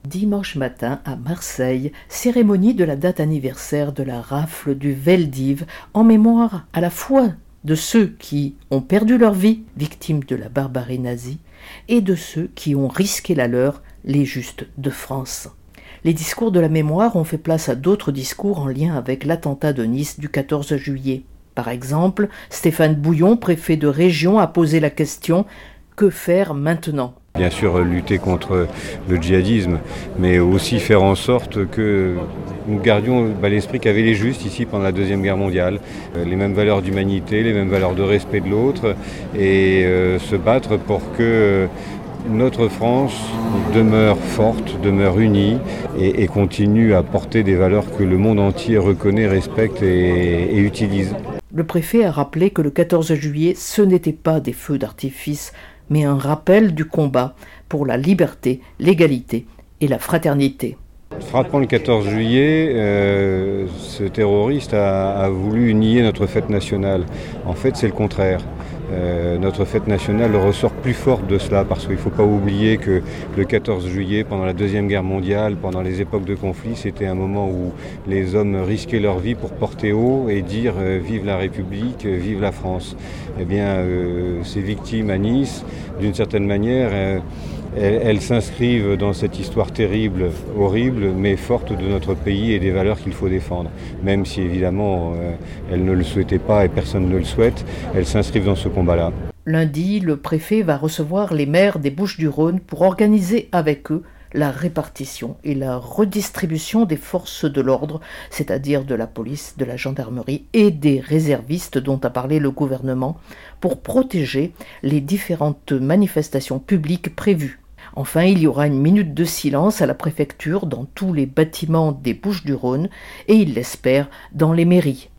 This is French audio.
Dimanche matin à Marseille, cérémonie de la date anniversaire de la rafle du Veldiv en mémoire à la fois de ceux qui ont perdu leur vie, victimes de la barbarie nazie, et de ceux qui ont risqué la leur, les Justes de France. Les discours de la mémoire ont fait place à d'autres discours en lien avec l'attentat de Nice du 14 juillet. Par exemple, Stéphane Bouillon, préfet de région, a posé la question « Que faire maintenant ?» Bien sûr, lutter contre le djihadisme, mais aussi faire en sorte que nous gardions l'esprit qu'avaient les Justes ici pendant la Deuxième Guerre mondiale, les mêmes valeurs d'humanité, les mêmes valeurs de respect de l'autre, et se battre pour que notre France demeure forte, demeure unie et continue à porter des valeurs que le monde entier reconnaît, respecte et utilise. Le préfet a rappelé que le 14 juillet, ce n'était pas des feux d'artifice, mais un rappel du combat pour la liberté, l'égalité et la fraternité. Frappant le 14 juillet, ce terroriste a voulu nier notre fête nationale. En fait, c'est le contraire. Notre fête nationale ressort plus forte de cela parce qu'il ne faut pas oublier que le 14 juillet, pendant la Deuxième Guerre mondiale, pendant les époques de conflit, c'était un moment où les hommes risquaient leur vie pour porter haut et dire vive la République, vive la France. Eh bien, ces victimes à Nice, d'une certaine manière, elles s'inscrivent dans cette histoire terrible, horrible, mais forte de notre pays et des valeurs qu'il faut défendre. Même si évidemment elles ne le souhaitaient pas et personne ne le souhaite, elles s'inscrivent dans ce combat-là. Lundi, le préfet va recevoir les maires des Bouches-du-Rhône pour organiser avec eux la répartition et la redistribution des forces de l'ordre, c'est-à-dire de la police, de la gendarmerie et des réservistes dont a parlé le gouvernement, pour protéger les différentes manifestations publiques prévues. Enfin, il y aura une minute de silence à la préfecture dans tous les bâtiments des Bouches-du-Rhône et, il l'espère, dans les mairies.